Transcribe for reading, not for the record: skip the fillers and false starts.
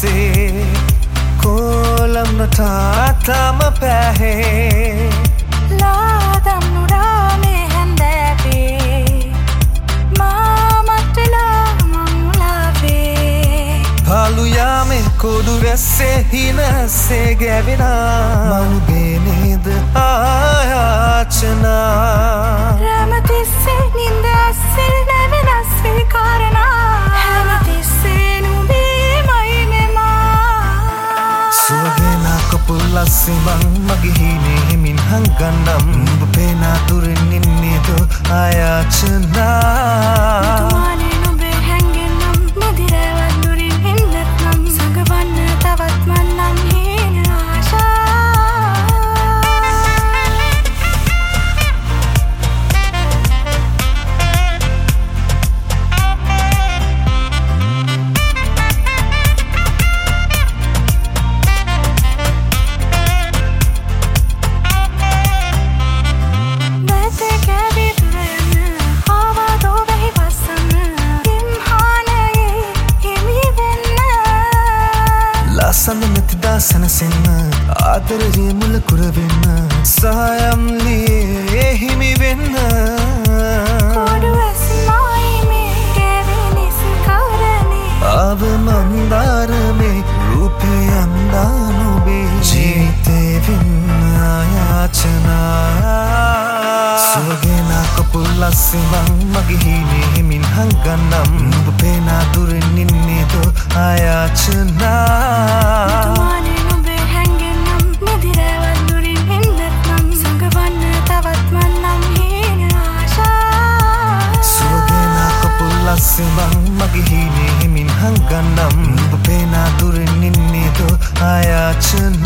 පස්සේ කෝලම් නටාතම පැහේ ලාදම් නුරාමේ හැන්දෑවේ මාමටලා මංලාවේ පාලු යාමේ කොඩු වැස්සේ හිනස්සේ ගැවෙනා මනුගේ නේද ආයාචනා රැමතිස්සේ නින්ද අස්සේ නැවෙනස්සේ කාරණා හැමතිස්සේ නුබේ මයිනෙමා සුවගේනා කපුල්ලස්සේ මං මගේ හීනේ හිමින් හංගන්නම් උඹ පේනා දුරින් ඉන්නේදෝ ආයාචනා තුමානේ නුබේ හැංගෙන්නම් නිදිරැවත් දුරින් එන්නත්නම් සඟවන්න තවත් මන්නම් හීන සන්නමතිදා සැනසෙන්න ආදරයේ මුල කුරවෙන්න සහයම් ලියේ හිමි වෙන්න කොඩු ඇස්මායිමේ ගැවෙනිසි කරනේ ආව මන්දාරමේ රූපේ අන්දානුබේ ජීවිතේ වෙන්න ආයාචනා සුවගේනා කපුල්ලස්සේ මං මගේ හීනේ හිමින් හංගන්නම් උඹ පේනා දුරින් ඉන්නේදෝ ආයාචනා තුමානේ නුබේ හැංගෙන්නම් නිදිරැවත් දුරින් එන්නත්නම් සඟවන්න තවත් මන්නම් හීන ආශා සුවගේනා කපුල්ලස්සේ මං මගේ හීනේ හිමින් හංගන්නම් උඹ පේනා දුරින් ඉන්නේදෝ ආයාචනා